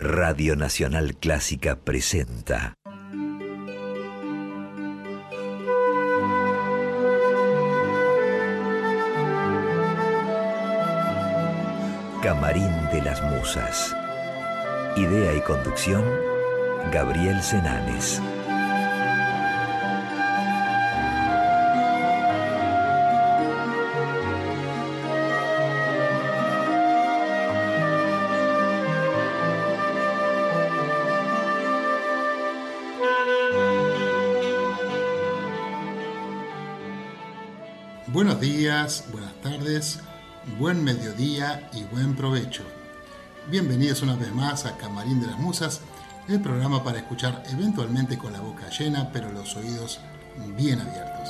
Radio Nacional Clásica presenta Camarín de las Musas. Idea y conducción, Gabriel Senanes. Buenos días, buenas tardes, buen mediodía y buen provecho. Bienvenidos una vez más a Camarín de las Musas, el programa para escuchar eventualmente con la boca llena, pero los oídos bien abiertos.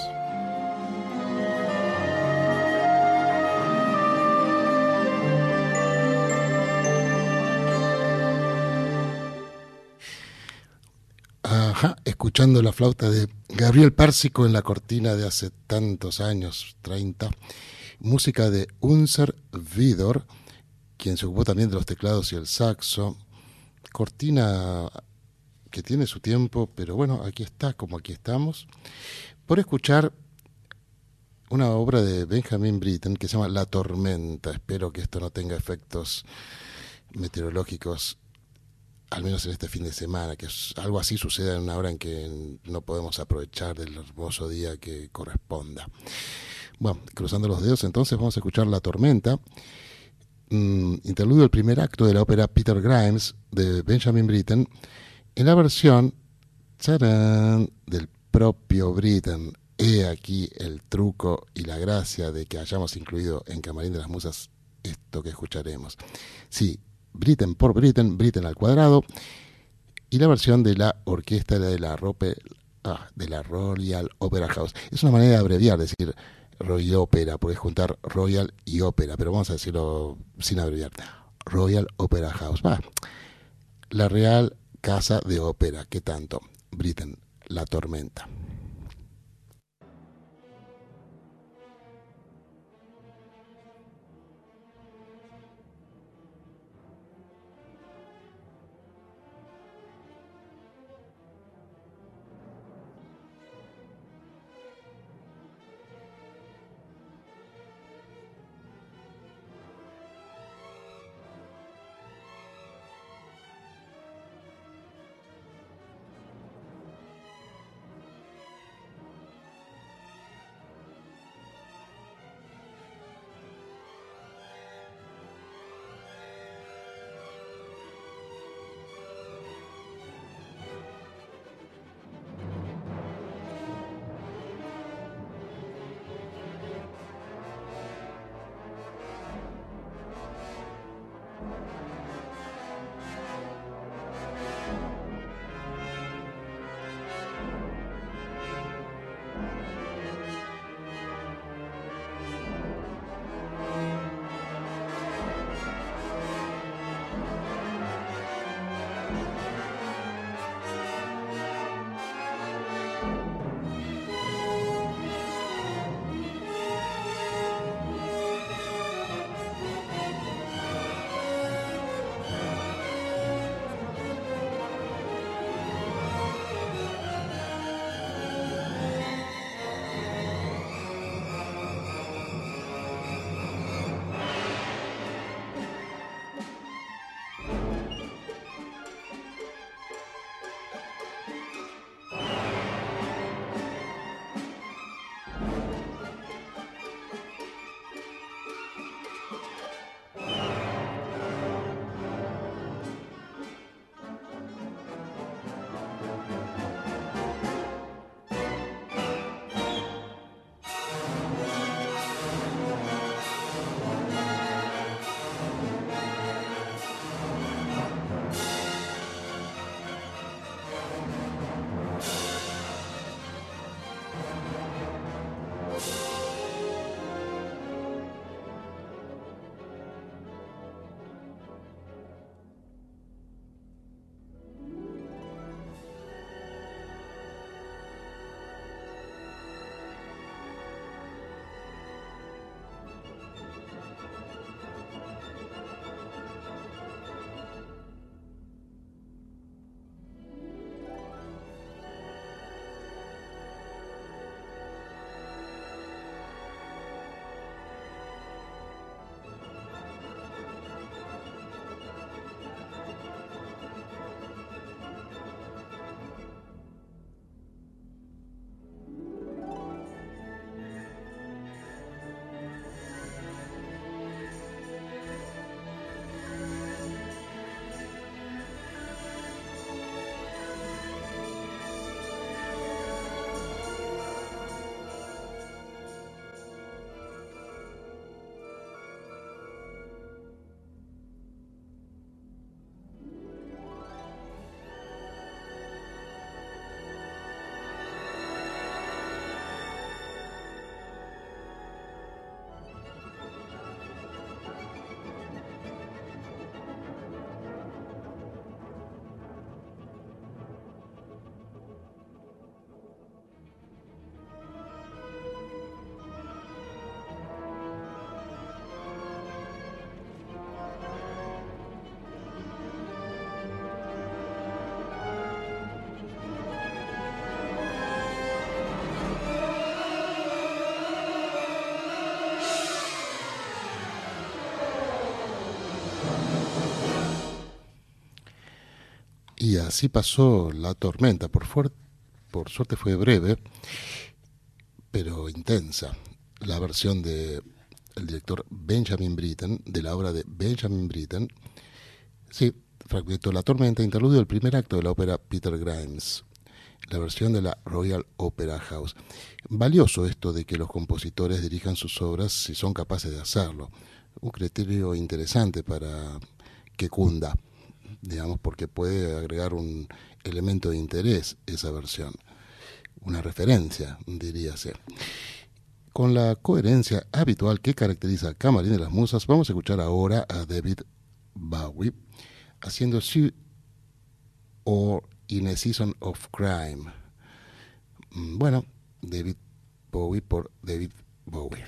Escuchando la flauta de Gabriel Pérsico en la cortina de hace tantos años, 30, música de Unser Vidor, quien se ocupó también de los teclados y el saxo, cortina que tiene su tiempo, pero bueno, aquí está, como aquí estamos, por escuchar una obra de Benjamin Britten que se llama La Tormenta. Espero que esto no tenga efectos meteorológicos, al menos en este fin de semana, que algo así suceda en una hora en que no podemos aprovechar del hermoso día que corresponda. Bueno, cruzando los dedos, entonces vamos a escuchar La Tormenta, interludio del primer acto de la ópera Peter Grimes de Benjamin Britten, en la versión ¡tarán!, del propio Britten. He aquí el truco y la gracia de que hayamos incluido en Camarín de las Musas esto que escucharemos. Sí, Britten por Britten, Britten al cuadrado, y la versión de la orquesta de la Royal Opera House. Es una manera de abreviar, decir Royal Opera, puedes juntar Royal y Opera, pero vamos a decirlo sin abreviar. Royal Opera House. La Real Casa de Ópera, ¿qué tanto? Britten, La Tormenta. Y así pasó La Tormenta. Por suerte fue breve, pero intensa. La versión de el director Benjamin Britten, de la obra de Benjamin Britten. Sí, fragmento La Tormenta, interludio del primer acto de la ópera Peter Grimes, la versión de la Royal Opera House. Valioso esto de que los compositores dirijan sus obras si son capaces de hacerlo. Un criterio interesante para que cunda, digamos, porque puede agregar un elemento de interés esa versión, una referencia, diríase. Con la coherencia habitual que caracteriza a Camarín de las Musas, vamos a escuchar ahora a David Bowie haciendo Sue or In a Season of Crime. Bueno, David Bowie por David Bowie.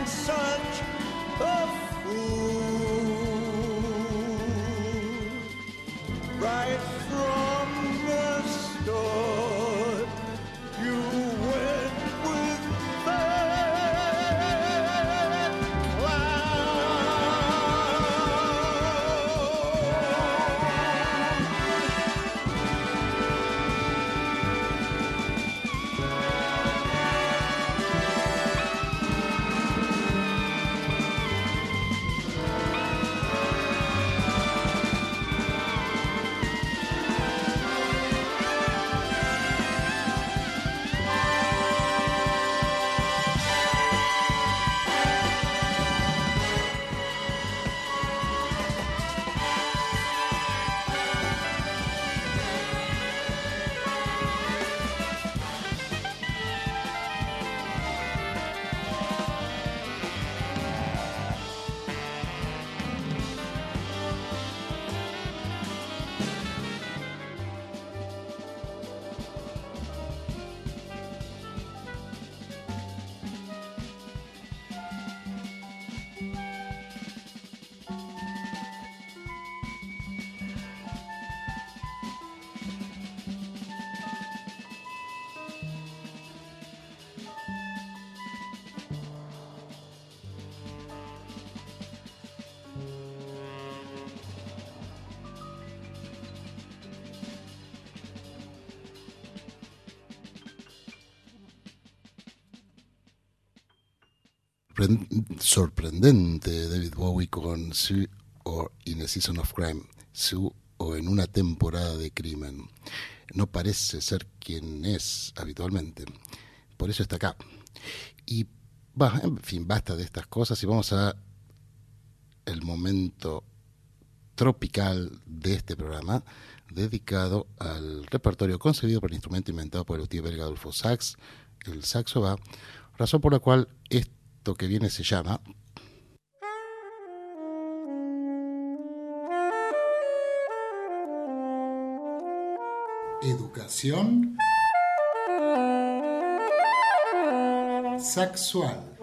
such a fool. Right from the start, you went with that sorprendente David Bowie con Sue o In a Season of Crime, Sue o En una temporada de crimen. No parece ser quien es habitualmente, por eso está acá. Y en fin, basta de estas cosas y vamos a el momento tropical de este programa, dedicado al repertorio concebido por el instrumento inventado por el luthier belga Adolphe Sax, el saxo va, razón por la cual esto que viene se llama Educación Saxual.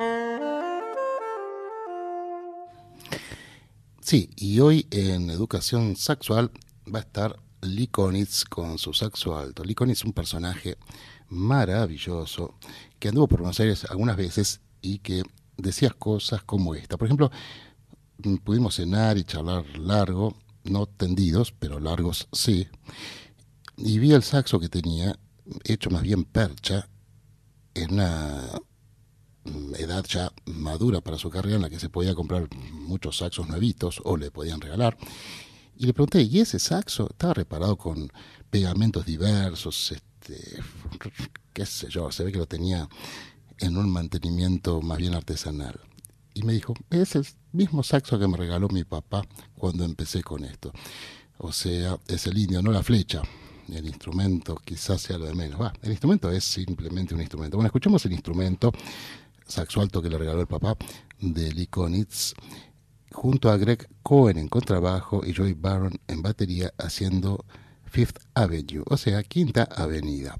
Sí, y hoy en Educación Saxual va a estar Lee Konitz con su saxo alto. Lee Konitz es un personaje maravilloso que anduvo por Buenos Aires algunas veces y que decía cosas como esta. Por ejemplo, pudimos cenar y charlar largo, no tendidos, pero largos sí, y vi el saxo que tenía, hecho más bien percha, en una edad ya madura para su carrera en la que se podía comprar muchos saxos nuevitos o le podían regalar. Y le pregunté, ¿y ese saxo estaba reparado con pegamentos diversos? Qué sé yo, se ve que lo tenía en un mantenimiento más bien artesanal. Y me dijo, es el mismo saxo que me regaló mi papá cuando empecé con esto. O sea, es el indio, no la flecha. El instrumento quizás sea lo de menos. El instrumento es simplemente un instrumento. Bueno, escuchemos el instrumento saxo alto que le regaló el papá de Lee Konitz, junto a Greg Cohen en contrabajo y Joey Barron en batería, haciendo Fifth Avenue, o sea, Quinta Avenida.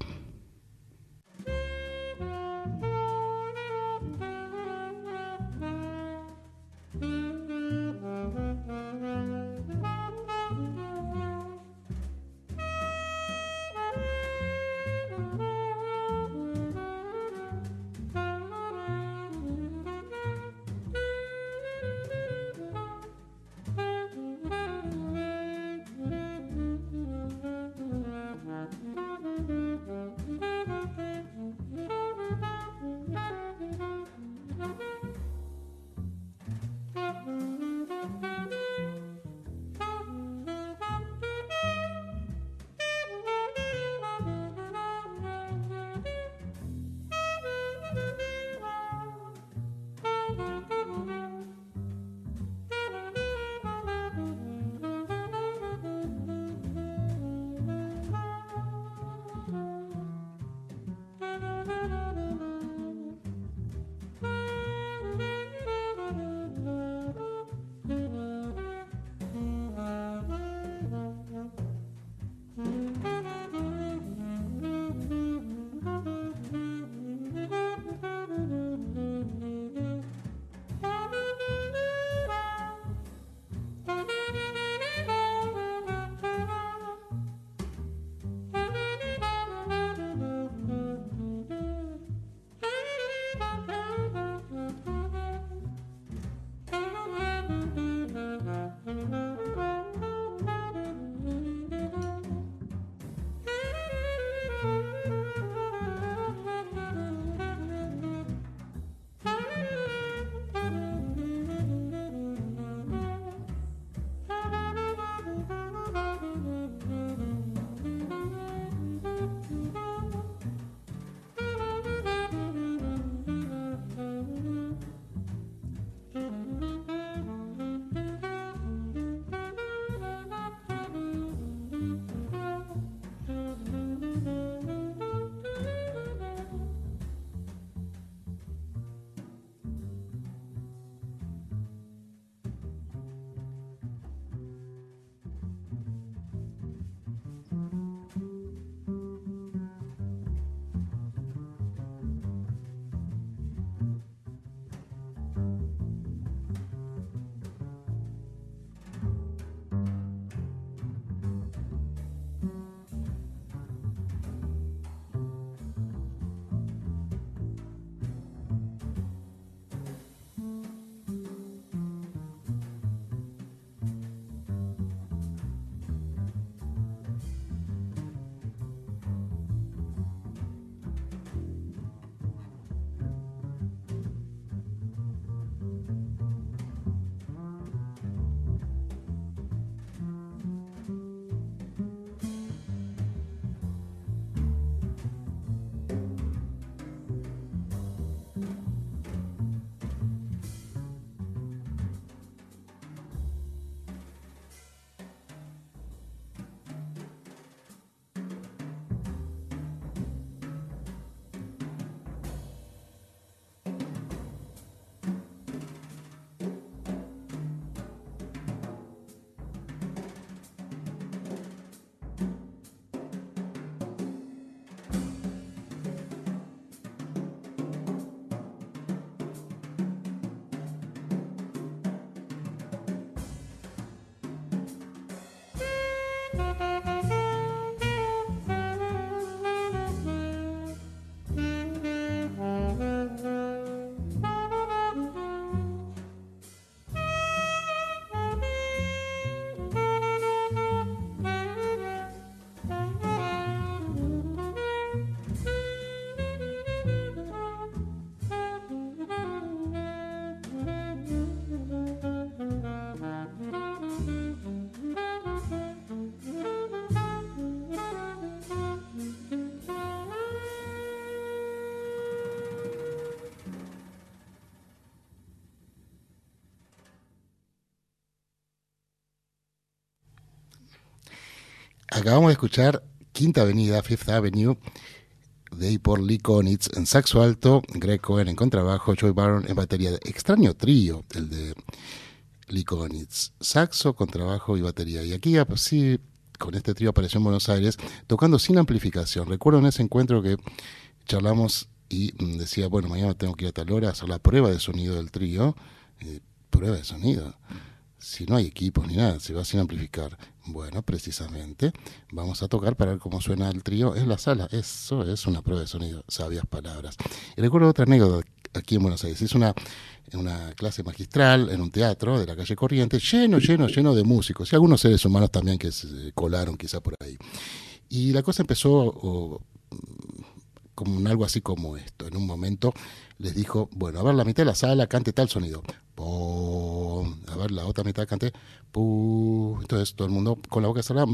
Acabamos de escuchar Quinta Avenida, Fifth Avenue, de ahí por Lee Konitz en saxo alto, Greg Cohen en contrabajo, Joey Barron en batería. Extraño trío el de Lee Konitz, saxo, contrabajo y batería. Y aquí sí, con este trío apareció en Buenos Aires, tocando sin amplificación. Recuerdo en ese encuentro que charlamos y decía, bueno, mañana tengo que ir a tal hora a hacer la prueba de sonido del trío. Prueba de sonido. Si no hay equipos ni nada, se va sin amplificar. Bueno, precisamente, vamos a tocar para ver cómo suena el trío en la sala. Eso es una prueba de sonido, sabias palabras. Y recuerdo otra anécdota aquí en Buenos Aires. Es una clase magistral en un teatro de la calle Corrientes, lleno de músicos y algunos seres humanos también que se colaron quizá por ahí. Y la cosa empezó como algo así como esto. En un momento les dijo, bueno, a ver, la mitad de la sala cante tal sonido. ¡Pum! A ver, la otra mitad cante. ¡Pum! Entonces todo el mundo con la boca cerrada.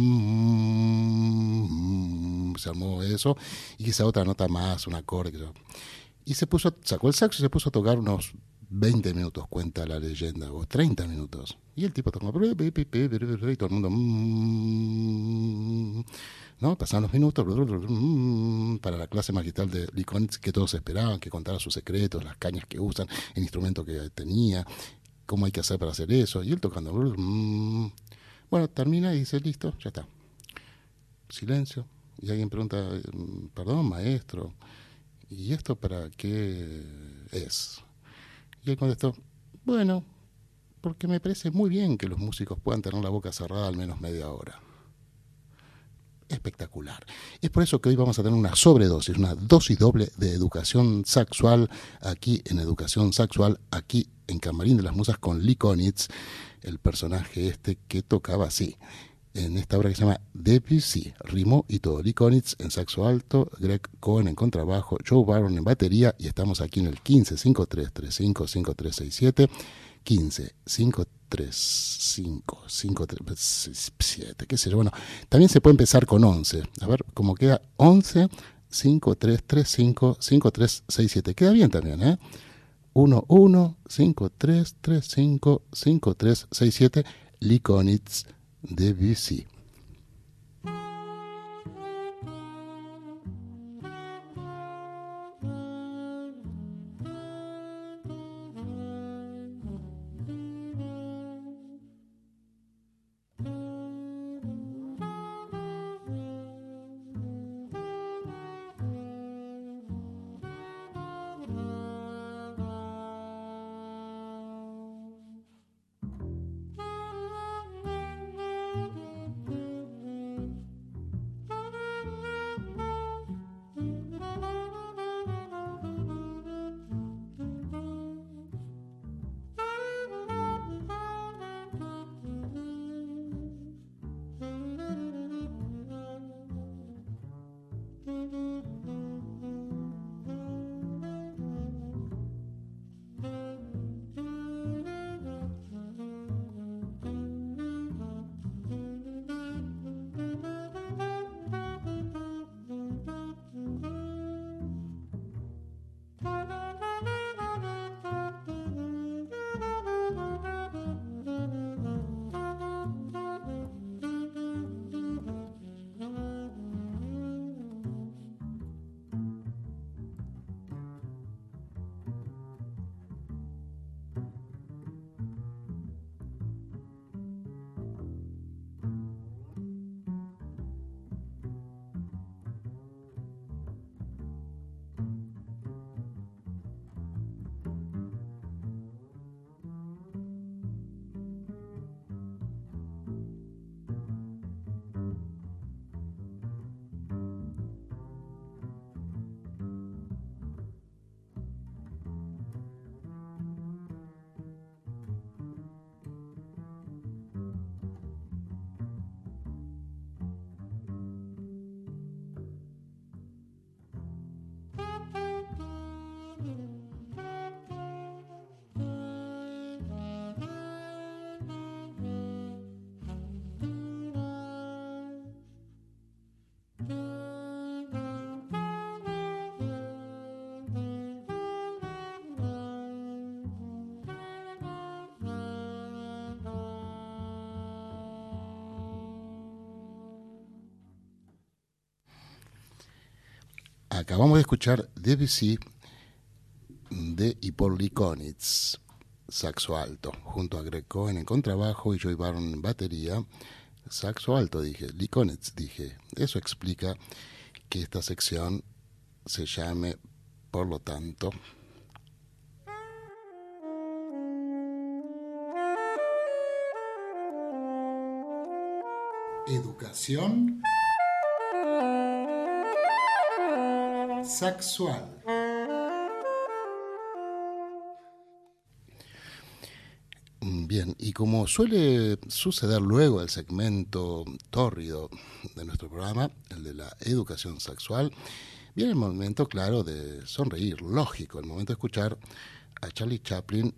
Se armó eso. Y quizá otra nota más, un acorde. Y sacó el saxo y se puso a tocar unos 20 minutos, cuenta la leyenda, o 30 minutos. Y el tipo tocó. Y todo el mundo. ¿No? Pasaban los minutos para la clase magistral de Lee Konitz, que todos esperaban que contara sus secretos, las cañas que usan, el instrumento que tenía, cómo hay que hacer para hacer eso, y él tocando. Bueno, termina y dice, listo, ya está. Silencio. Y alguien pregunta, perdón, maestro, ¿y esto para qué es? Y él contestó, bueno, porque me parece muy bien que los músicos puedan tener la boca cerrada al menos media hora. Espectacular. Es por eso que hoy vamos a tener una sobredosis, una dosis doble de educación sexual aquí en Educación Sexual, aquí en Camarín de las Musas con Lee Konitz, el personaje que tocaba así, en esta obra que se llama Debussy, ritmo y todo. Lee Konitz en saxo alto, Greg Cohen en contrabajo, Joe Barron en batería, y estamos aquí en el 15-5335-5367, 15-535-5367, qué sé yo. Bueno, también se puede empezar con 11. A ver cómo queda. 11-5335-5367. Queda bien también, ¿eh? 11-5335-5367. Lee Konitz, Debussy. Acabamos de escuchar Debussy de Hippolyte Konitz, saxo alto, junto a Greg Cohen en contrabajo y Joy Barron en batería. Saxo alto dije, Likonitz dije. Eso explica que esta sección se llame, por lo tanto, Educación Sexual. Bien, y como suele suceder luego del segmento tórrido de nuestro programa, el de la educación sexual, viene el momento, claro, de sonreír, lógico, el momento de escuchar a Charlie Chaplin,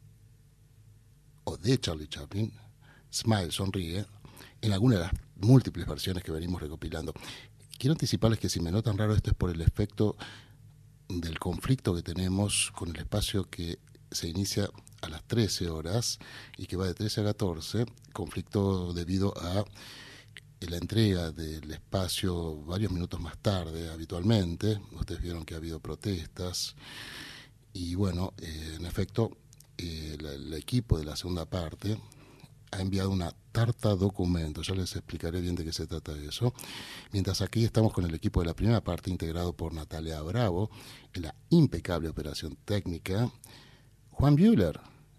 o de Charlie Chaplin, Smile, sonríe, en alguna de las múltiples versiones que venimos recopilando. Quiero anticiparles que si me notan raro esto es por el efecto del conflicto que tenemos con el espacio que se inicia a las 13 horas y que va de 13 a 14, conflicto debido a la entrega del espacio varios minutos más tarde habitualmente. Ustedes vieron que ha habido protestas y bueno, en efecto, el equipo de la segunda parte ha enviado una tarta documento, ya les explicaré bien de qué se trata eso. Mientras aquí estamos con el equipo de la primera parte integrado por Natalia Bravo en la impecable operación técnica, Juan Buehler,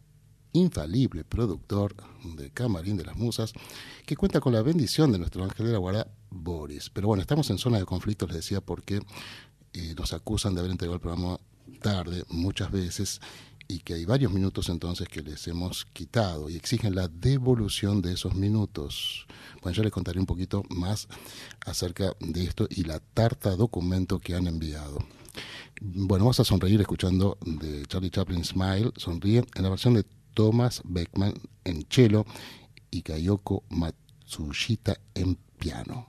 infalible productor de Camarín de las Musas, que cuenta con la bendición de nuestro ángel de la guarda, Boris. Pero bueno, estamos en zona de conflicto, les decía, porque nos acusan de haber entregado el programa tarde muchas veces y que hay varios minutos entonces que les hemos quitado y exigen la devolución de esos minutos. Bueno, yo les contaré un poquito más acerca de esto y la tarta documento que han enviado. Bueno, vamos a sonreír escuchando de Charlie Chaplin Smile, sonríe, en la versión de Thomas Beckman en cello y Kayoko Matsushita en piano.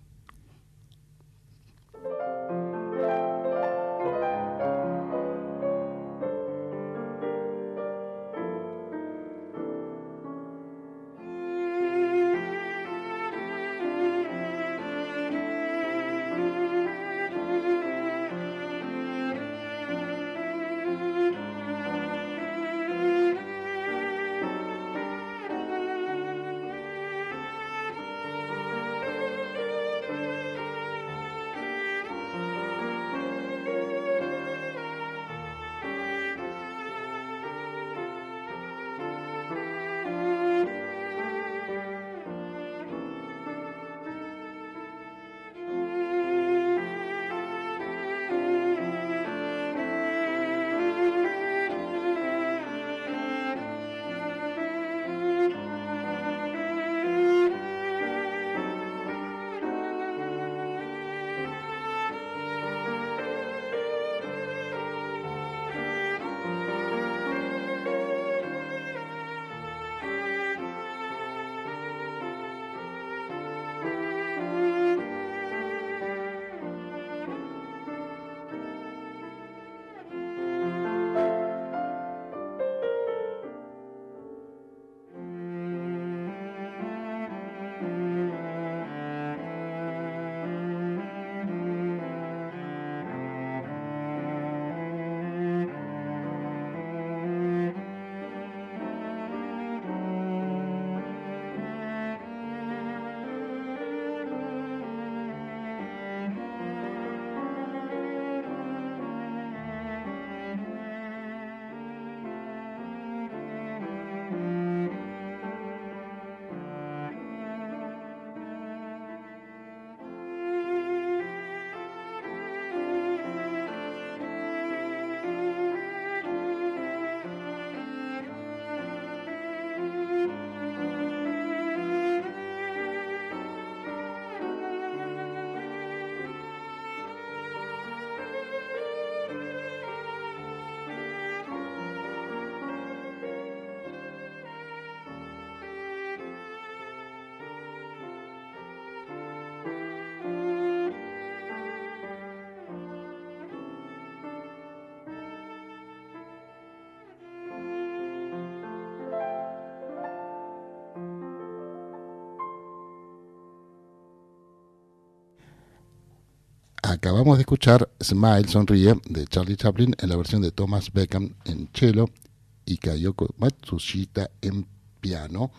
Acabamos de escuchar Smile, Sonríe, de Charlie Chaplin, en la versión de Thomas Beckham en cello y Kayoko Matsushita en piano.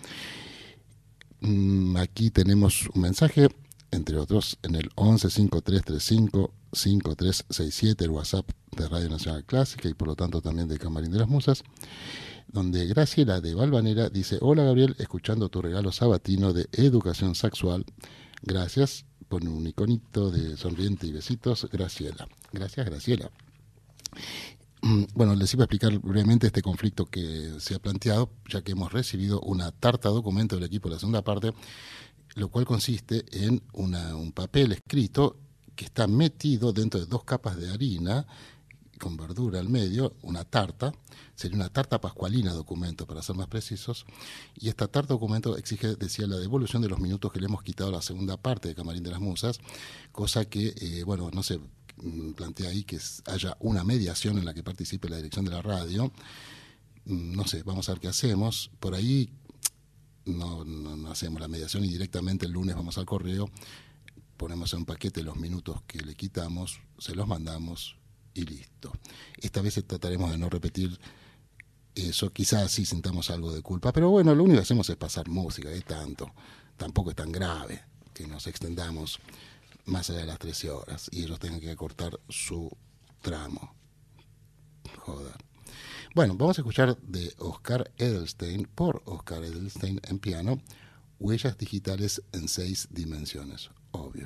Aquí tenemos un mensaje, entre otros, en el 11 5335 5367, el WhatsApp de Radio Nacional Clásica y por lo tanto también de Camarín de las Musas, donde Graciela de Valvanera dice: hola Gabriel, escuchando tu regalo sabatino de educación sexual. Gracias. Pone un iconito de sonriente y besitos, Graciela. Gracias, Graciela. Bueno, les iba a explicar brevemente este conflicto que se ha planteado, ya que hemos recibido una tarta documento del equipo de la segunda parte, lo cual consiste en un papel escrito que está metido dentro de 2 capas de harina con verdura al medio, una tarta, sería una tarta pascualina documento para ser más precisos, y esta tarta documento exige, decía, la devolución de los minutos que le hemos quitado a la segunda parte de Camarín de las Musas, cosa que, bueno, no se plantea ahí que haya una mediación en la que participe la dirección de la radio. No sé, vamos a ver qué hacemos. Por ahí no hacemos la mediación y directamente el lunes vamos al correo, ponemos en un paquete los minutos que le quitamos, se los mandamos y listo. Esta vez trataremos de no repetir eso, quizás sí sintamos algo de culpa, pero bueno, lo único que hacemos es pasar música, de tanto, tampoco es tan grave que nos extendamos más allá de las 13 horas y ellos tengan que cortar su tramo. Joder. Bueno, vamos a escuchar de Oscar Edelstein, por Oscar Edelstein en piano, Huellas digitales en 6 dimensiones, obvio.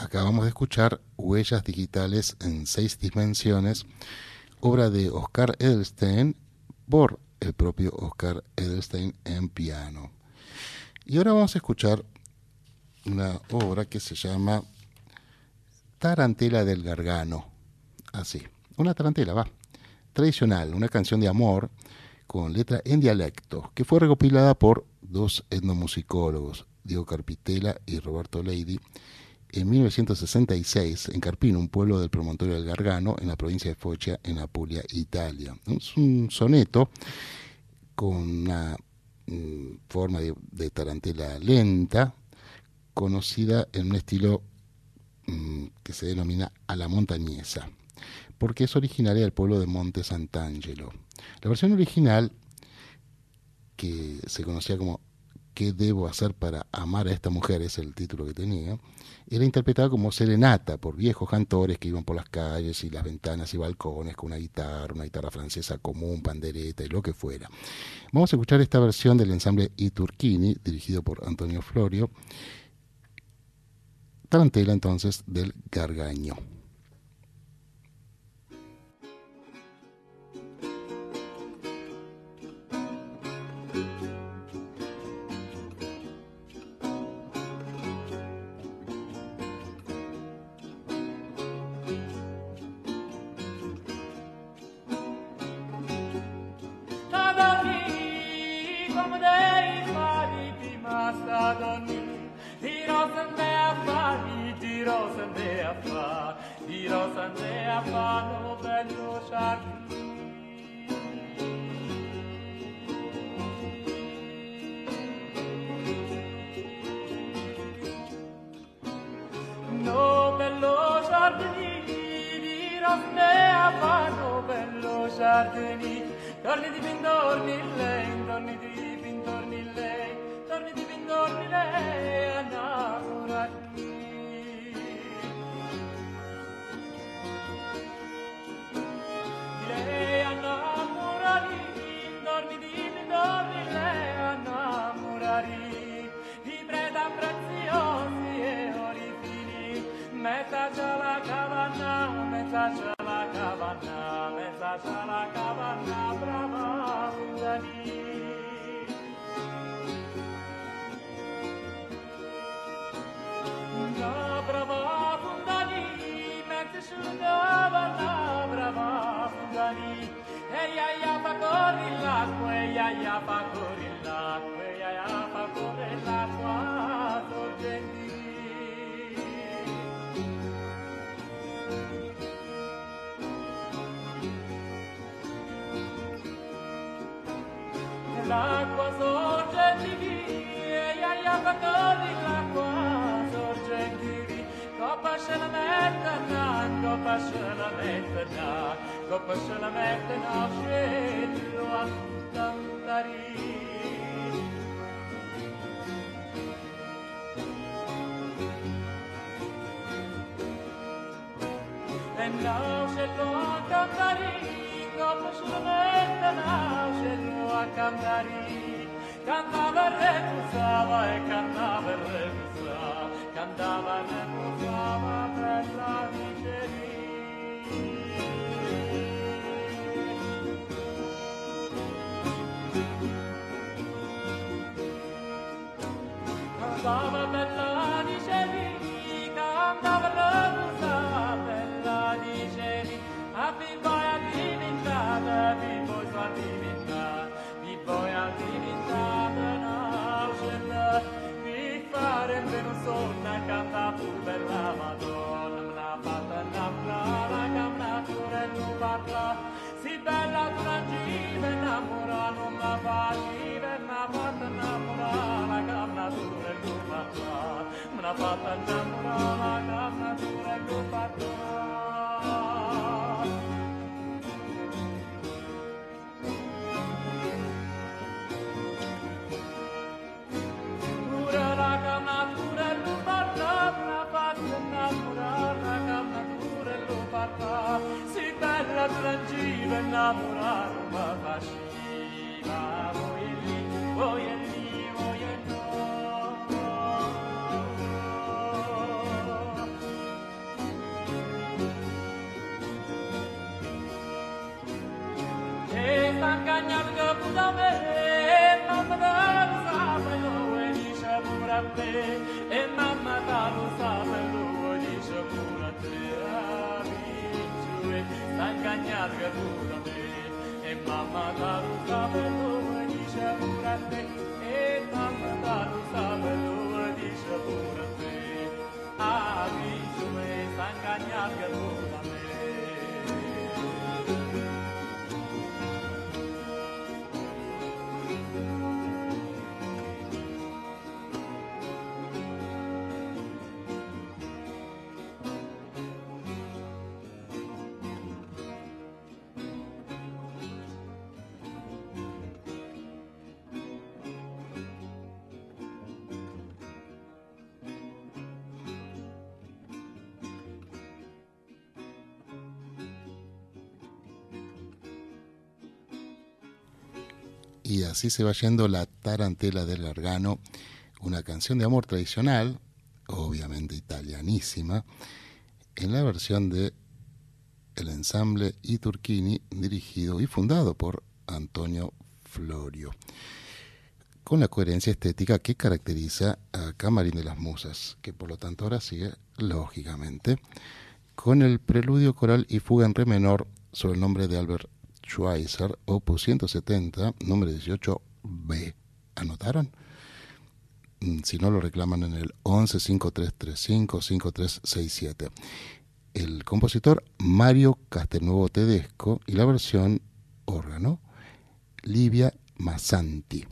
Acabamos de escuchar Huellas digitales en 6 dimensiones, obra de Oscar Edelstein por el propio Oscar Edelstein en piano. Y ahora vamos a escuchar una obra que se llama Tarantela del Gargano. Así, una tarantela, va. Tradicional, una canción de amor con letra en dialecto, que fue recopilada por 2 etnomusicólogos, Diego Carpitella y Roberto Leidy, en 1966 en Carpino, un pueblo del promontorio del Gargano, en la provincia de Foggia, en Apulia, Italia. Es un soneto con una forma de tarantela lenta, conocida en un estilo que se denomina a la montañesa, porque es originaria del pueblo de Monte Sant'Angelo. La versión original, que se conocía como ¿Qué debo hacer para amar a esta mujer?, es el título que tenía, era interpretada como serenata por viejos cantores que iban por las calles y las ventanas y balcones con una guitarra francesa común, pandereta y lo que fuera. Vamos a escuchar esta versión del ensamble I Turchini, dirigido por Antonio Florio, tarantela entonces del Gargano. L'acqua sorge di via, fa corri l'acqua sorge di via, coppa se la mette na, scello a cantare. E now scello a cantare, coppa se la mette na, scello a cantare. Cantava e repusava e cantava e repusava, cantava e repusava per la miseria. Cantava per la miseria, cantava e repusava per la miseria. A poi a diventata, poi a diventata, poi a diventata nascita, di fare meno sonna, canta pur per la Madonna, me l'ha fatta innamorare, la camnatura e non parla, si bella tu non gira innamorare, non la facile, me l'ha fatta innamorare, la camnatura e non parla, me l'ha fatta innamorare, la camnatura e non parla. Si bella trangiva innamorare ma faceva voi e lì, voi e lì, voi e no. te, e mamma ta lo sa per lui, dice pure a te, amici, sta ingagnato che pure a te, e mamma ta lo sa per lui, dice pure a te, e mamma ta lo sa per lui, dice pure a te, amici, sta ingagnato che pure a me. Y así se va yendo La tarantela del Gargano, una canción de amor tradicional, obviamente italianísima, en la versión de el ensamble I Turchini, dirigido y fundado por Antonio Florio, con la coherencia estética que caracteriza a Camarín de las Musas, que por lo tanto ahora sigue lógicamente con el preludio coral y fuga en re menor sobre el nombre de Albert Schweitzer, opus 170, número 18b. ¿Anotaron? Si no, lo reclaman en el 11-5335-5367. El compositor Mario Castelnuovo Tedesco y la versión órgano Livia Massanti.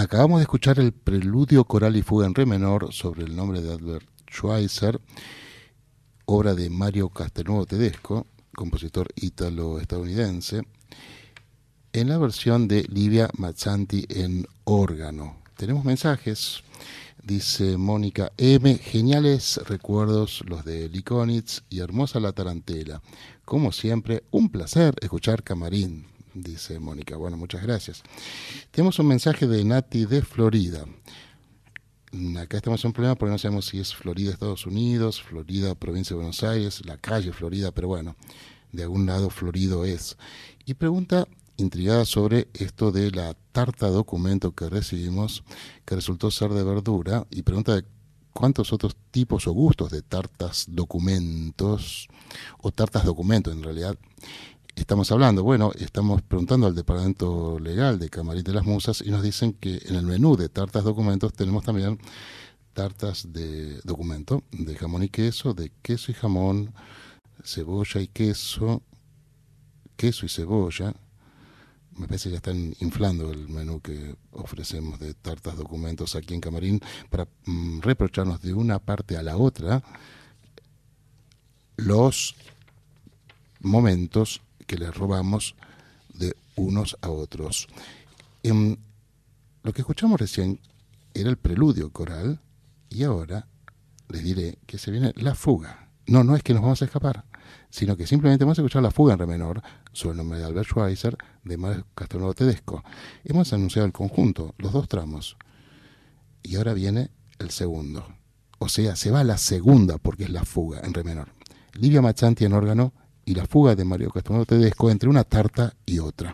Acabamos de escuchar el preludio coral y fuga en re menor sobre el nombre de Albert Schweitzer, obra de Mario Castelnuovo Tedesco, compositor ítalo-estadounidense, en la versión de Livia Mazzanti en órgano. Tenemos mensajes. Dice Mónica M. Geniales recuerdos los de Likonitz y hermosa la tarantela. Como siempre, un placer escuchar Camarín, dice Mónica. Bueno, muchas gracias. Tenemos un mensaje de Nati de Florida. Acá estamos en un problema porque no sabemos si es Florida, Estados Unidos, Florida, provincia de Buenos Aires, la calle Florida, pero bueno, de algún lado Florido es. Y pregunta intrigada sobre esto de la tarta documento que recibimos, que resultó ser de verdura, y pregunta de cuántos otros tipos o gustos de tartas documentos, o tartas documento en realidad, estamos hablando. Bueno, estamos preguntando al departamento legal de Camarín de las Musas y nos dicen que en el menú de tartas documentos tenemos también tartas de documento, de jamón y queso, de queso y jamón, cebolla y queso, queso y cebolla. Me parece que ya están inflando el menú que ofrecemos de tartas documentos aquí en Camarín para reprocharnos de una parte a la otra los momentos que les robamos de unos a otros. Lo que escuchamos recién era el preludio coral y ahora les diré que se viene la fuga. No es que nos vamos a escapar, sino que simplemente vamos a escuchar la fuga en re menor sobre el nombre de Albert Schweitzer de Mario Castelnuovo Tedesco. Hemos anunciado el conjunto, los dos tramos, y ahora viene el segundo. O sea, se va a la segunda porque es la fuga en re menor. Livia Mazzanti en órgano y la fuga de Mario Castelnuovo Tedesco entre una tarta y otra.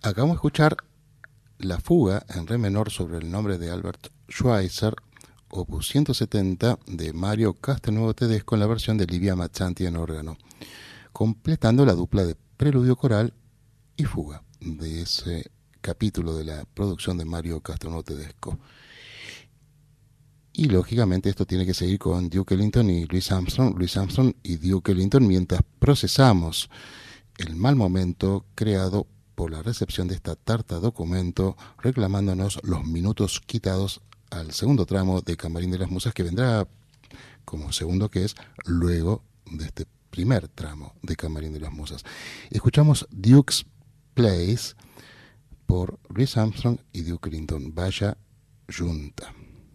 Acabamos de escuchar la fuga en re menor sobre el nombre de Albert Schweitzer, opus 170 de Mario Castelnuovo Tedesco en la versión de Livia Mazzanti en órgano, completando la dupla de preludio coral y fuga de ese capítulo de la producción de Mario Castelnuovo Tedesco. Y lógicamente esto tiene que seguir con Duke Ellington y Louis Armstrong y Duke Ellington mientras procesamos el mal momento creado por la recepción de esta tarta documento, reclamándonos los minutos quitados al segundo tramo de Camarín de las Musas, que vendrá como segundo, que es luego de este primer tramo de Camarín de las Musas. Escuchamos Duke's Place por Louis Armstrong y Duke Ellington. Vaya junta.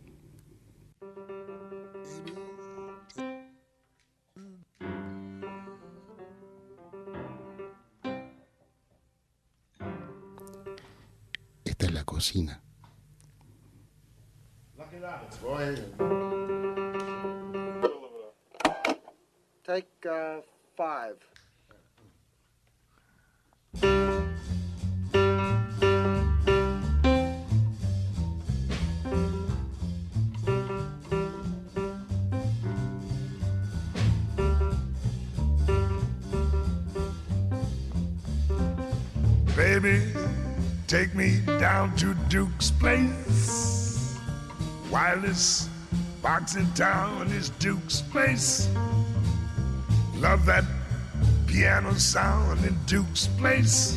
Esta es la cocina. Take 5. Baby, take me down to Duke's place. Wildest box in town is Duke's place. Love that piano sound in Duke's place.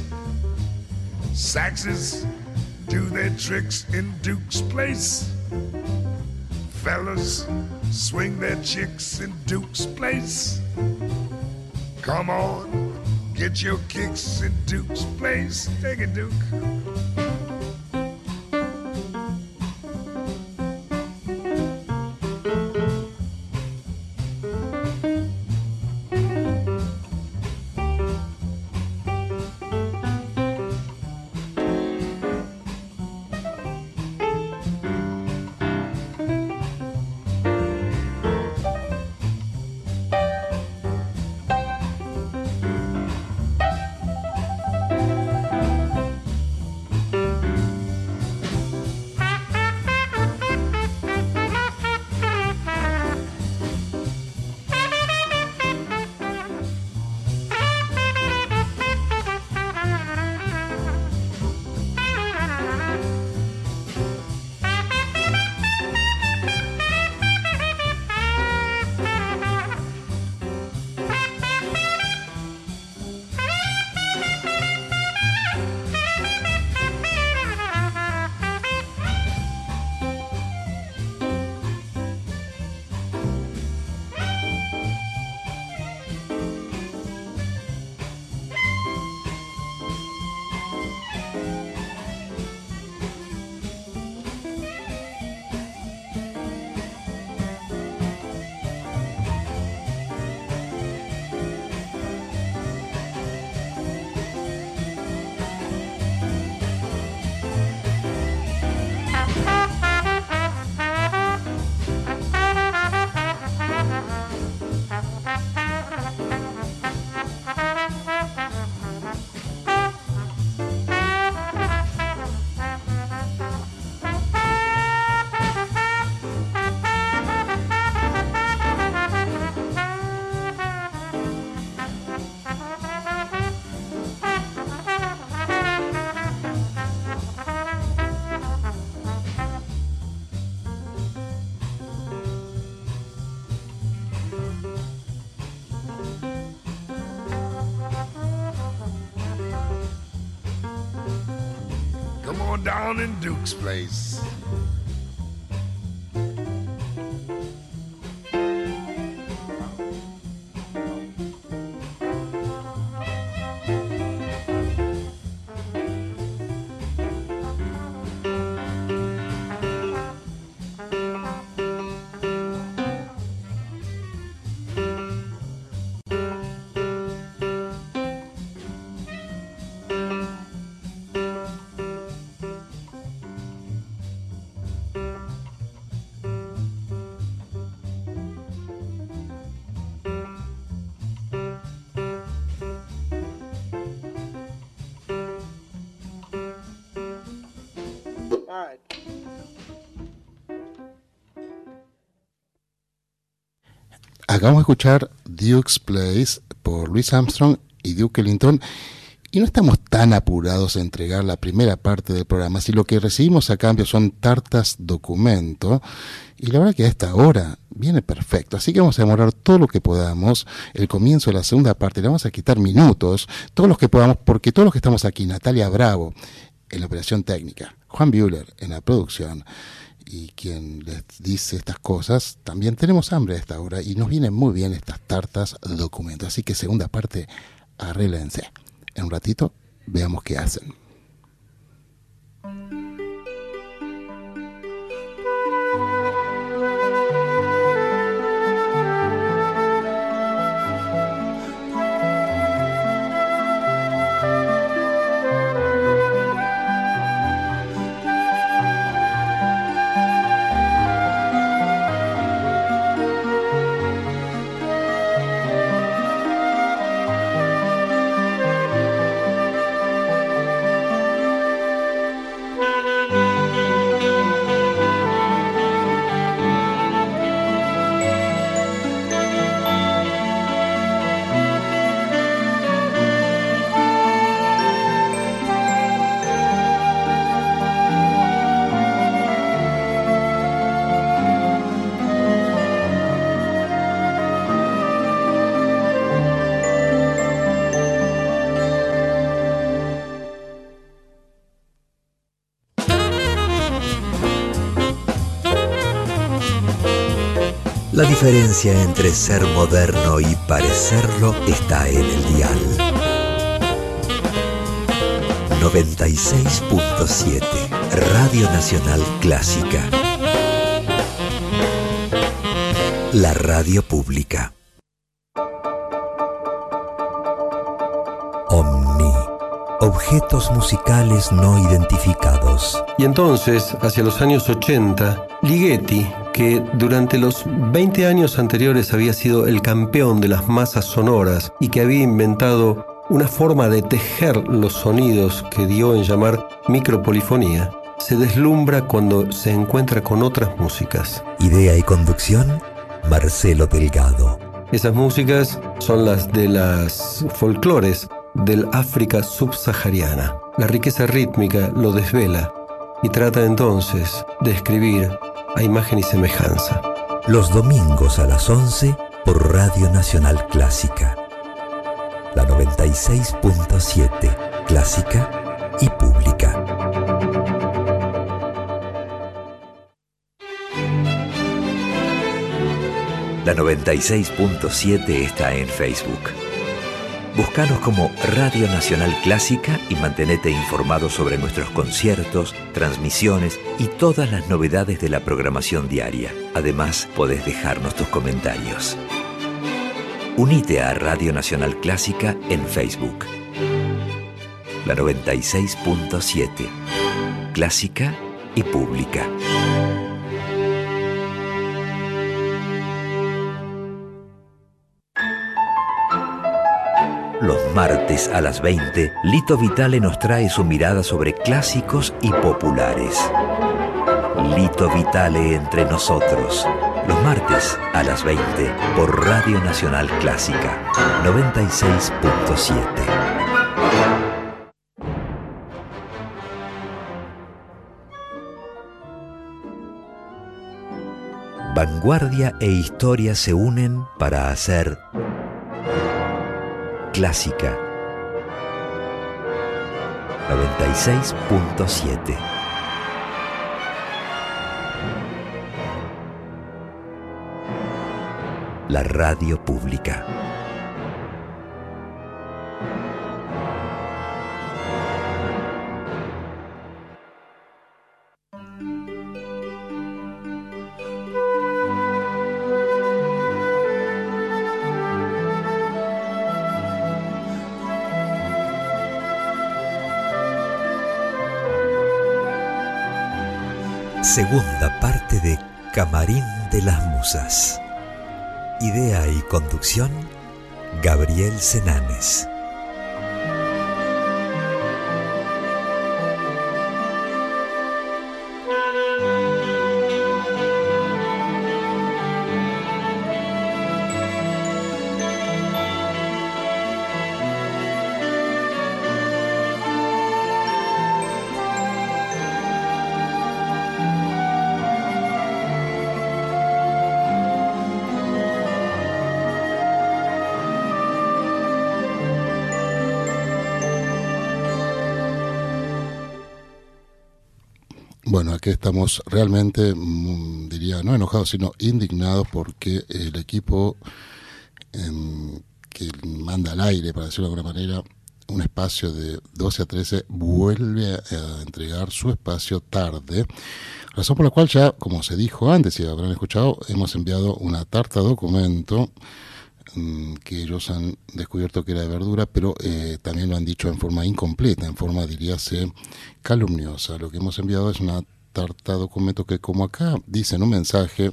Saxes do their tricks in Duke's place. Fellas swing their chicks in Duke's place. Come on, get your kicks in Duke's place. Take it, Duke. Down in Duke's place. Acabamos de escuchar Duke's Place por Louis Armstrong y Duke Ellington, y no estamos tan apurados a entregar la primera parte del programa, si lo que recibimos a cambio son tartas documento, y la verdad que a esta hora viene perfecto, así que vamos a demorar todo lo que podamos el comienzo de la segunda parte, le vamos a quitar minutos, todos los que podamos, porque todos los que estamos aquí, Natalia Bravo en la operación técnica, Juan Buehler en la producción, y quien les dice estas cosas, también tenemos hambre a esta hora y nos vienen muy bien estas tartas documento. Así que segunda parte, arréglense. En un ratito, veamos qué hacen. La diferencia entre ser moderno y parecerlo está en el dial. 96.7 Radio Nacional Clásica. La radio pública. Omni. Objetos musicales no identificados. Y entonces, hacia los años 80, Ligeti, que durante los 20 años anteriores había sido el campeón de las masas sonoras y que había inventado una forma de tejer los sonidos que dio en llamar micropolifonía, se deslumbra cuando se encuentra con otras músicas. Idea y conducción, Marcelo Delgado. Esas músicas son las de las folclores del África subsahariana. La riqueza rítmica lo desvela y trata entonces de escribir a imagen y semejanza. Los domingos a las 11 por Radio Nacional Clásica. La 96.7 Clásica y Pública. La 96.7 está en Facebook. Búscanos como Radio Nacional Clásica y mantenete informado sobre nuestros conciertos, transmisiones y todas las novedades de la programación diaria. Además, podés dejarnos tus comentarios. Unite a Radio Nacional Clásica en Facebook. La 96.7 Clásica y Pública. Los martes a las 20, Lito Vitale nos trae su mirada sobre clásicos y populares. Lito Vitale entre nosotros. Los martes a las 20 por Radio Nacional Clásica 96.7. Vanguardia e historia se unen para hacer Clásica 96.7. La radio pública. Segunda parte de Camarín de las Musas. Idea y conducción, Gabriel Senanes. Bueno, aquí estamos realmente, diría, no enojados, sino indignados porque el equipo que manda al aire, para decirlo de alguna manera, un espacio de 12 a 13, vuelve a entregar su espacio tarde. Razón por la cual ya, como se dijo antes, y habrán escuchado, hemos enviado una tarta documento que ellos han descubierto que era de verdura, pero también lo han dicho en forma incompleta, en forma, diríase, calumniosa. Lo que hemos enviado es una tarta documento que, como acá dice en un mensaje,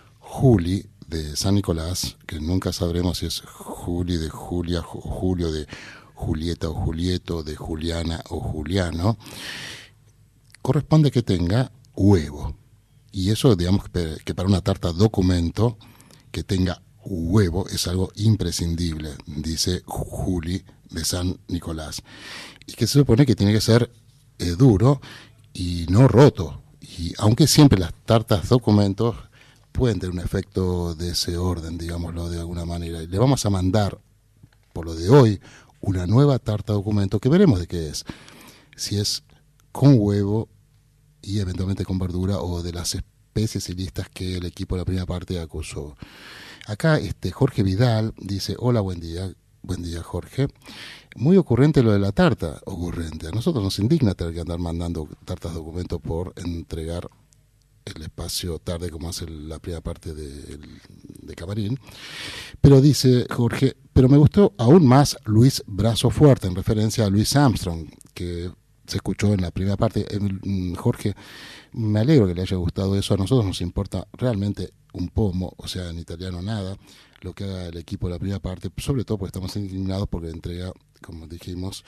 Juli de San Nicolás, que nunca sabremos si es Juli de Julia, Julio de Julieta o Julieto, de Juliana o Juliano, corresponde que tenga huevo. Y eso, digamos, que para una tarta documento que tenga huevo es algo imprescindible, dice Juli de San Nicolás. Y que se supone que tiene que ser duro y no roto. Y aunque siempre las tartas documentos pueden tener un efecto de ese orden, digámoslo de alguna manera. Y le vamos a mandar, por lo de hoy, una nueva tarta documento que veremos de qué es. Si es con huevo y eventualmente con verdura o de las especies y listas que el equipo de la primera parte acusó. Acá Jorge Vidal dice: hola, buen día Jorge. Muy ocurrente lo de la tarta, ocurrente. A nosotros nos indigna tener que andar mandando tartas documentos por entregar el espacio tarde, como hace la primera parte de Camarín. Pero dice Jorge, pero me gustó aún más Luis Brazo Fuerte, en referencia a Louis Armstrong, que se escuchó en la primera parte. Jorge, me alegro que le haya gustado eso. A nosotros nos importa realmente un pomo, o sea, en italiano nada, lo que haga el equipo de la primera parte, sobre todo porque estamos indignados porque entrega, como dijimos,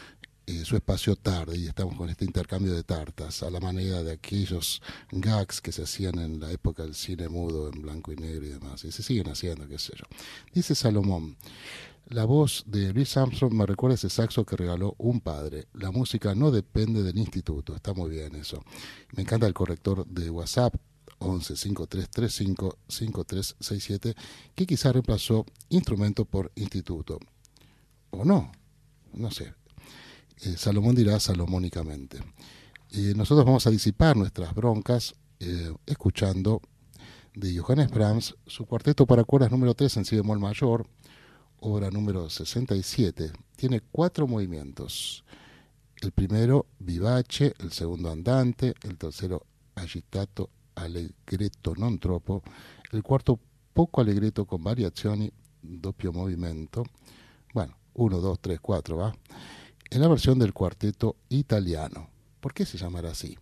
su espacio tarde, y estamos con este intercambio de tartas a la manera de aquellos gags que se hacían en la época del cine mudo en blanco y negro y demás, y se siguen haciendo, qué sé yo. Dice Salomón: la voz de Louis Armstrong me recuerda ese saxo que regaló un padre. La música no depende del instituto. Está muy bien eso. Me encanta el corrector de WhatsApp 1153355367, que quizá reemplazó instrumento por instituto. O no sé. Salomón dirá salomónicamente. Nosotros vamos a disipar nuestras broncas escuchando de Johannes Brahms su cuarteto para cuerdas número 3 en si bemol mayor, obra número 67. Tiene 4 movimientos. El primero vivace, el segundo andante, el tercero agitato allegretto non troppo, el cuarto poco allegretto con variazioni, doppio movimento. Bueno, 1, 2, 3, 4, ¿va? En la versión del cuarteto italiano. ¿Por qué se llamará así?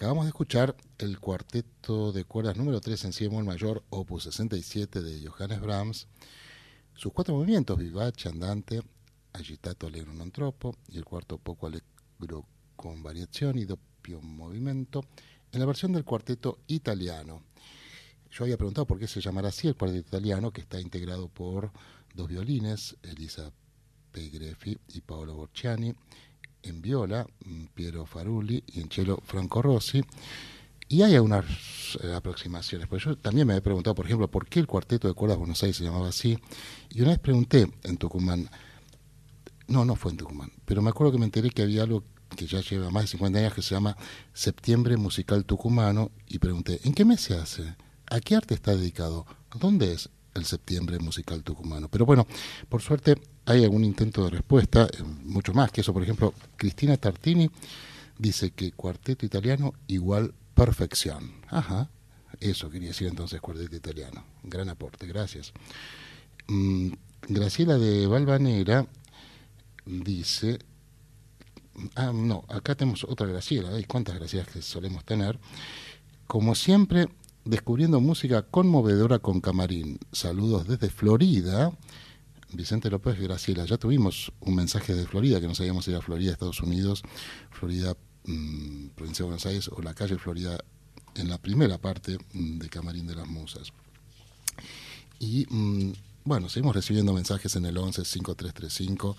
Acabamos de escuchar el cuarteto de cuerdas número 3 en si bemol mayor, opus 67 de Johannes Brahms, sus 4 movimientos, vivace, andante, agitato allegro non troppo, y el cuarto poco allegro con variazioni, doppio movimento, en la versión del cuarteto italiano. Yo había preguntado por qué se llamará así el cuarteto italiano, que está integrado por 2 violines, Elisa Pegreffi y Paolo Borciani, en viola, Piero Farulli, y en cello, Franco Rossi. Y hay algunas aproximaciones, porque yo también me he preguntado, por ejemplo, por qué el cuarteto de cuerdas Buenos Aires se llamaba así. Y una vez pregunté en Tucumán, no fue en Tucumán, pero me acuerdo que me enteré que había algo que ya lleva más de 50 años que se llama Septiembre Musical Tucumano, y pregunté, ¿en qué mes se hace? ¿A qué arte está dedicado? ¿Dónde es el Septiembre Musical Tucumano? Pero bueno, por suerte hay algún intento de respuesta, mucho más que eso. Por ejemplo, Cristina Tartini dice que cuarteto italiano igual perfección. Ajá, eso quería decir entonces cuarteto italiano. Gran aporte, gracias. Graciela de Valvanera dice... no, acá tenemos otra Graciela. ¿Veis cuántas Gracielas que solemos tener? Como siempre, descubriendo música conmovedora con Camarín. Saludos desde Florida. Vicente López, Graciela. Ya tuvimos un mensaje de Florida, que no sabíamos si era Florida, Estados Unidos, Florida, provincia de Buenos Aires, o la calle Florida, en la primera parte de Camarín de las Musas. Y bueno, seguimos recibiendo mensajes en el 11 5335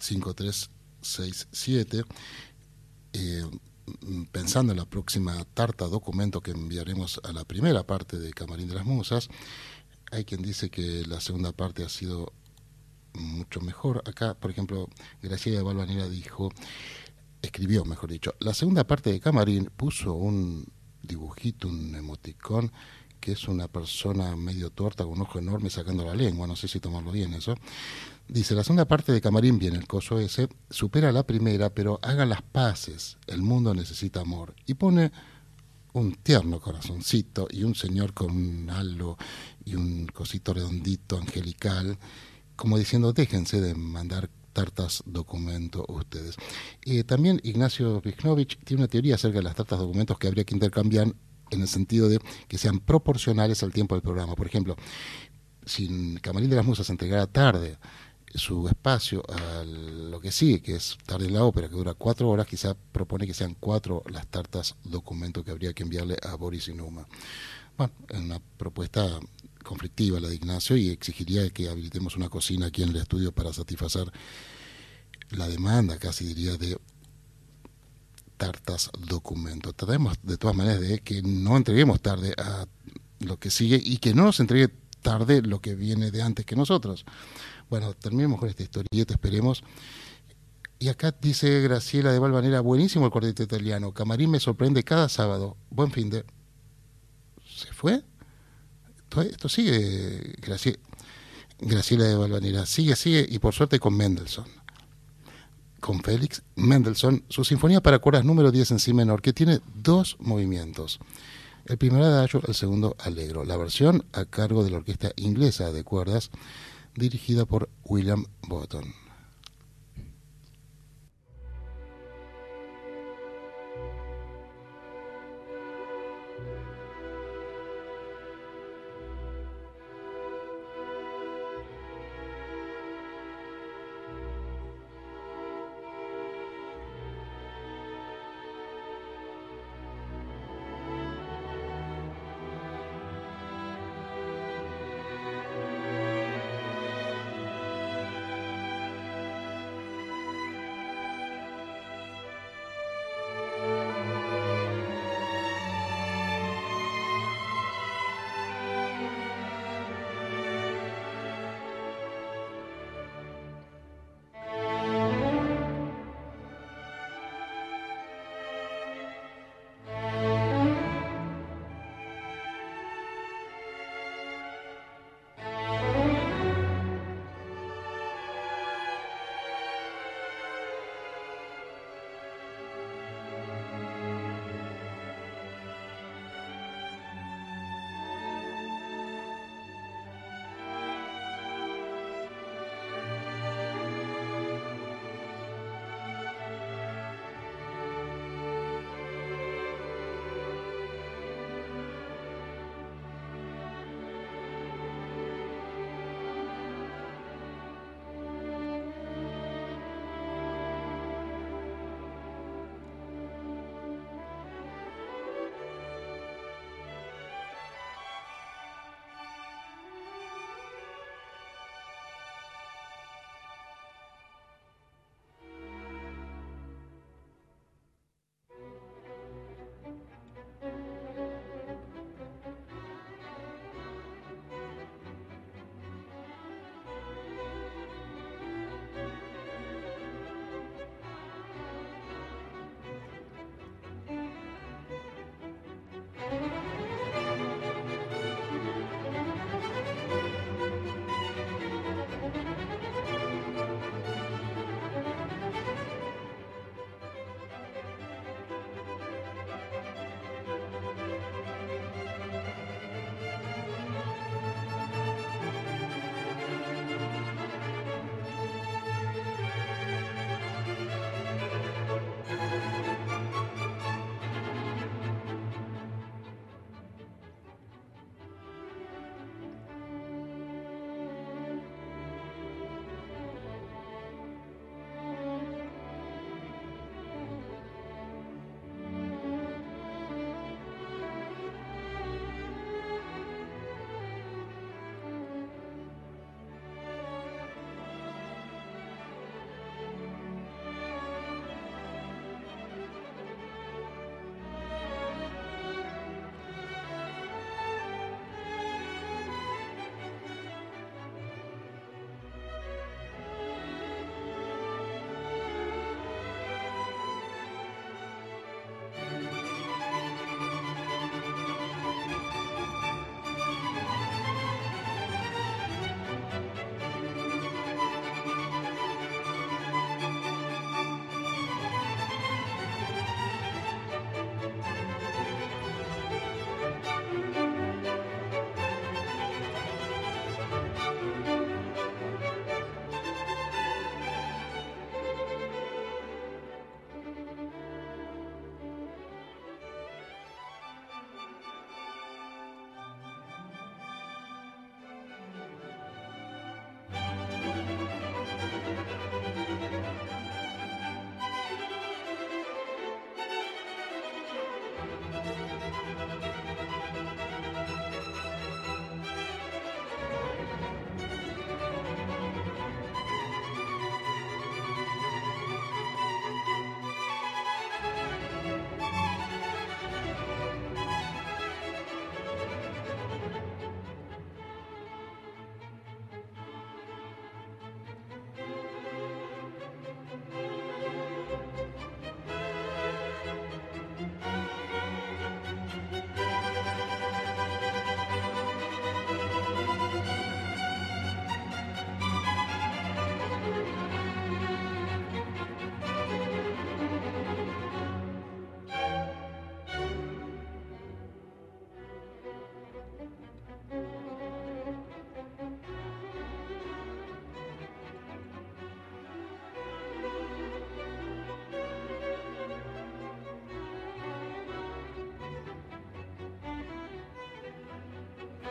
5367. Pensando en la próxima tarta documento que enviaremos a la primera parte de Camarín de las Musas, hay quien dice que la segunda parte ha sido mucho mejor. Acá, por ejemplo, Graciela de Valvanera escribió, mejor dicho, la segunda parte de Camarín, puso un dibujito, un emoticón, que es una persona medio torta con un ojo enorme sacando la lengua, no sé si tomarlo bien eso. Dice, la segunda parte de Camarín, bien, el coso ese, supera la primera, pero hagan las paces, el mundo necesita amor. Y pone un tierno corazoncito y un señor con un halo y un cosito redondito, angelical, como diciendo, déjense de mandar tartas documento ustedes. También Ignacio Viznovich tiene una teoría acerca de las tartas documentos que habría que intercambiar en el sentido de que sean proporcionales al tiempo del programa. Por ejemplo, si Camarín de las Musas entregara tarde su espacio a lo que sigue, que es Tarde en la Ópera, que dura 4 horas, quizá propone que sean 4 las tartas documento que habría que enviarle a Boris y Numa. Bueno, es una propuesta conflictiva la de Ignacio, y exigiría que habilitemos una cocina aquí en el estudio para satisfacer la demanda, casi diría, de tartas documento. Tratemos de todas maneras de que no entreguemos tarde a lo que sigue y que no nos entregue tarde lo que viene de antes que nosotros. Bueno, terminemos con esta historieta, esperemos. Y acá dice Graciela de Valvanera, buenísimo el cuarteto italiano, Camarín me sorprende cada sábado, buen fin de... ¿Se fue? Esto sigue, Graciela de Valvanera, sigue, y por suerte con Mendelssohn. Con Félix Mendelssohn, su sinfonía para cuerdas número 10 en si menor, que tiene 2 movimientos. El primero adagio, el segundo allegro. La versión a cargo de la orquesta inglesa de cuerdas, dirigida por William Botton.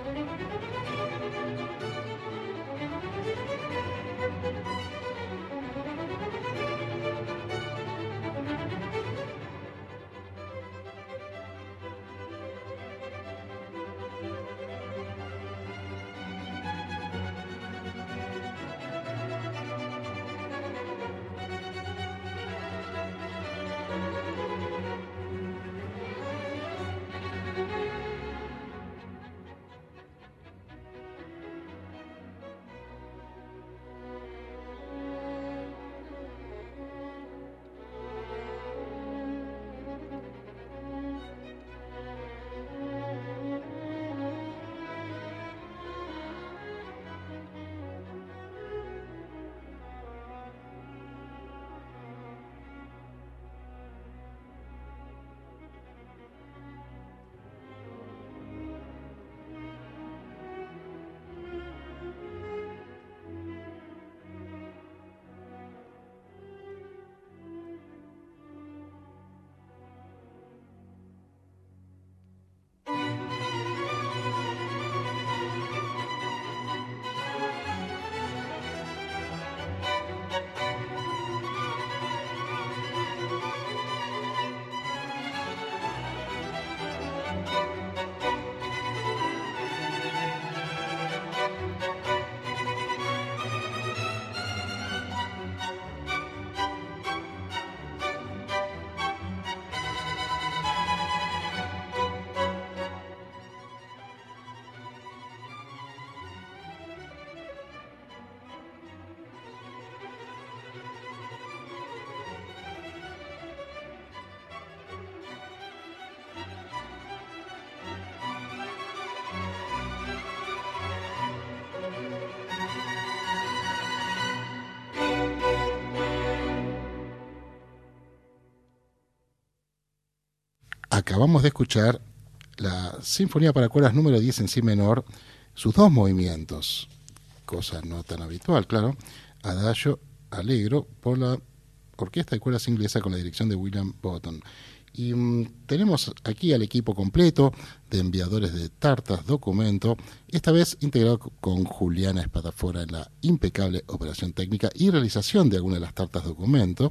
Acabamos de escuchar la Sinfonía para cuerdas número 10 en si menor, sus dos movimientos, cosa no tan habitual, claro, Adagio, Allegro, por la Orquesta de Cuerdas Inglesa con la dirección de William Botton. Y tenemos aquí al equipo completo de enviadores de tartas, documento, esta vez integrado con Juliana Espadafora en la impecable operación técnica y realización de algunas de las tartas documento,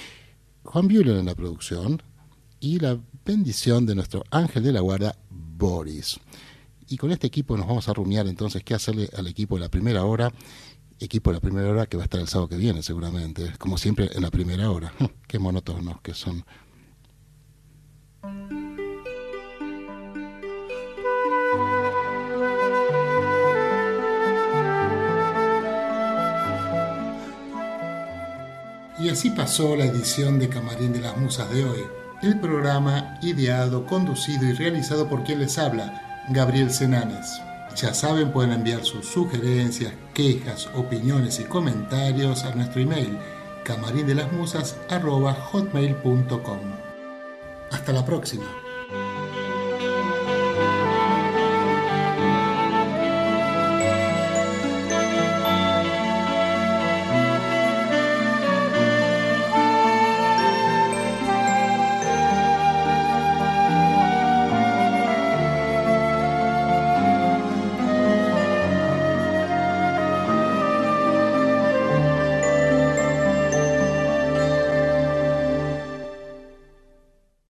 Juan Bühler en la producción y la bendición de nuestro ángel de la guarda, Boris. Y con este equipo nos vamos a rumiar entonces qué hacerle al equipo de la primera hora, equipo de la primera hora que va a estar el sábado que viene seguramente, como siempre en la primera hora. Qué monótonos que son. Y así pasó la edición de Camarín de las Musas de hoy. El programa ideado, conducido y realizado por quien les habla, Gabriel Senanes. Ya saben, pueden enviar sus sugerencias, quejas, opiniones y comentarios a nuestro email camarindelasmusas@hotmail.com. Hasta la próxima.